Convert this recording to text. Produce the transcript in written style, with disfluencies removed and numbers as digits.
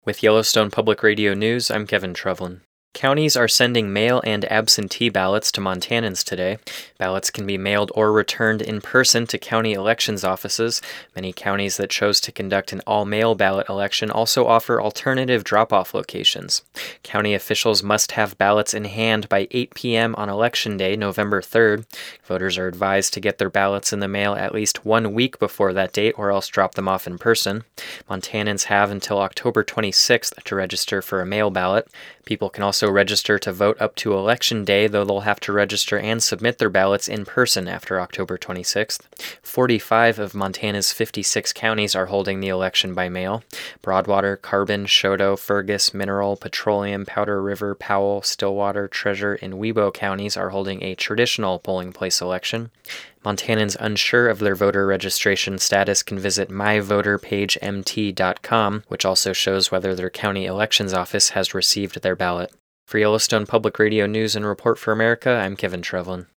With Yellowstone Public Radio News, I'm Kevin Trevlin. Counties are sending mail and absentee ballots to Montanans today. Ballots can be mailed or returned in person to county elections offices. Many counties that chose to conduct an all-mail ballot election also offer alternative drop-off locations. County officials must have ballots in hand by 8 p.m. on Election Day, November 3rd. Voters are advised to get their ballots in the mail at least 1 week before that date or else drop them off in person. Montanans have until October 26th to register for a mail ballot. People can also register to vote up to Election Day, though they'll have to register and submit their ballots in person after October 26th. 45 of Montana's 56 counties are holding the election by mail. Broadwater, Carbon, Choteau, Fergus, Mineral, Petroleum, Powder River, Powell, Stillwater, Treasure, and Webo counties are holding a traditional polling place election. Montanans unsure of their voter registration status can visit myvoterpagemt.com, which also shows whether their county elections office has received their ballot. For Yellowstone Public Radio News and Report for America, I'm Kevin Trevlin.